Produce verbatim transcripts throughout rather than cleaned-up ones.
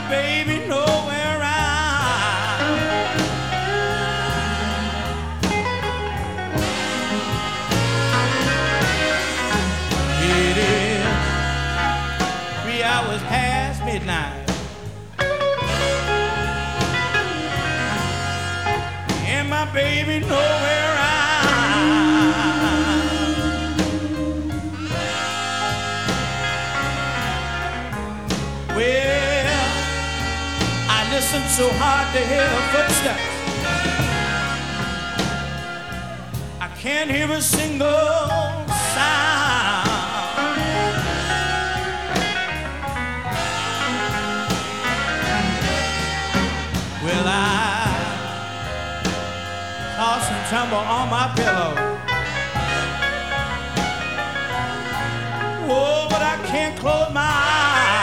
baby nowhere around. It is three hours past midnight, and my baby nowhere around. Well, I listened so hard to hear her footsteps, I can't hear a single sound. Well, I toss and tumble on my pillow. Whoa, but I can't close my eyes.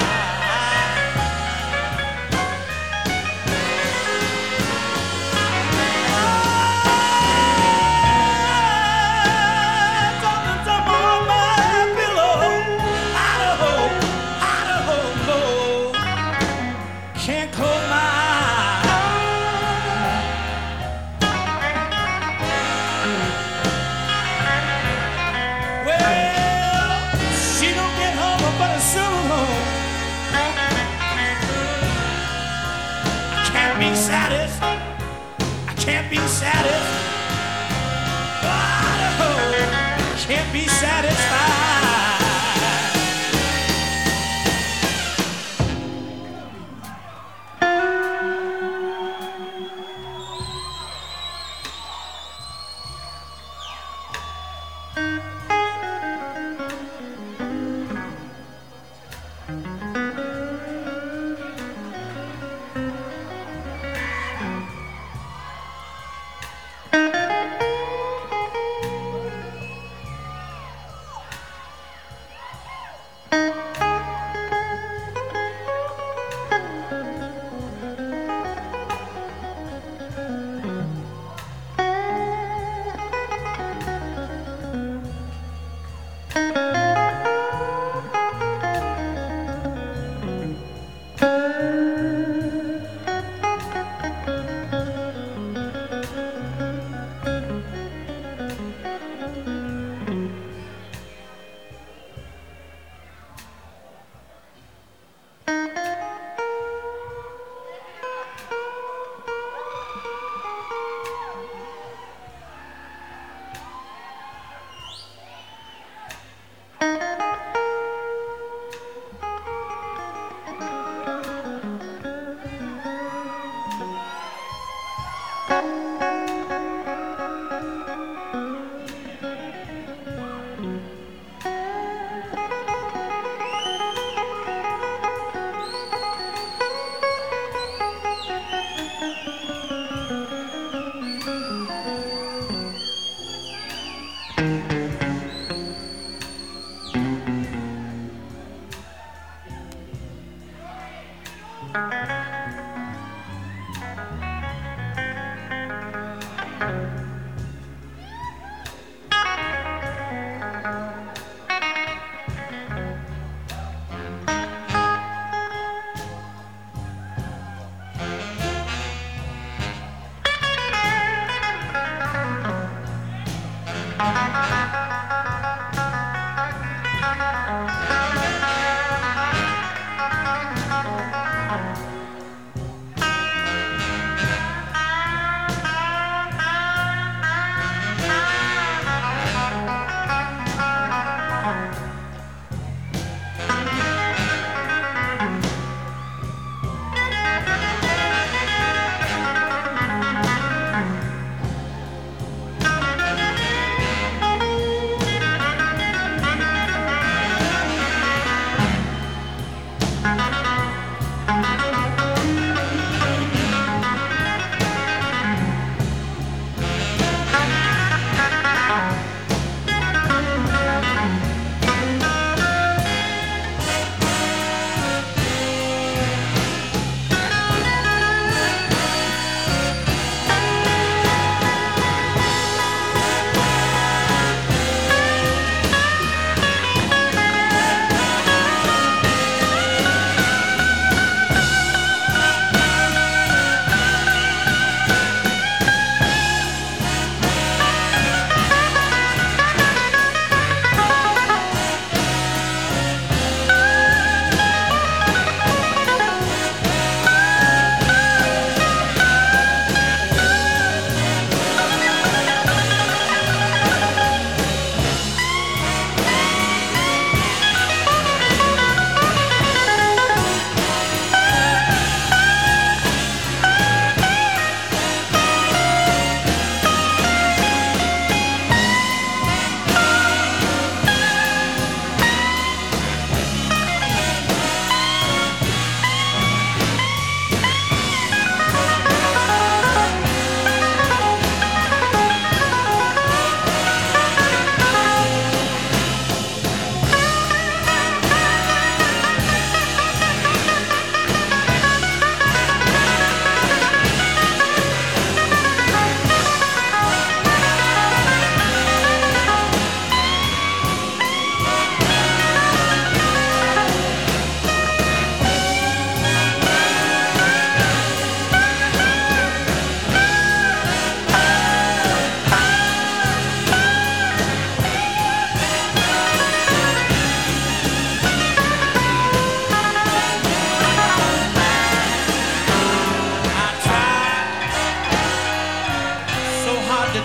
Toss and tumble on my pillow. Idaho, Idaho, no. Can't close my eyes. Be satisfied. I can't be satisfied. Oh, can't be satisfied.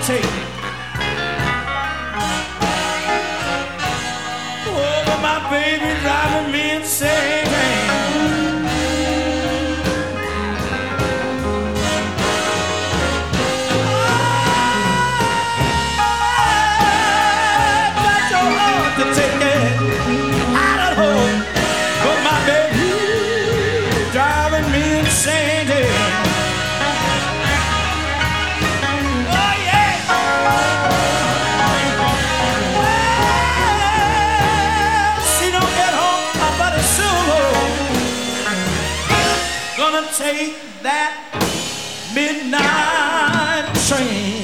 take. Oh, my baby driving me insane. To take it out of home, but my baby driving me insane. Oh yeah. Well, she don't get home, but it's soon gonna take that midnight train.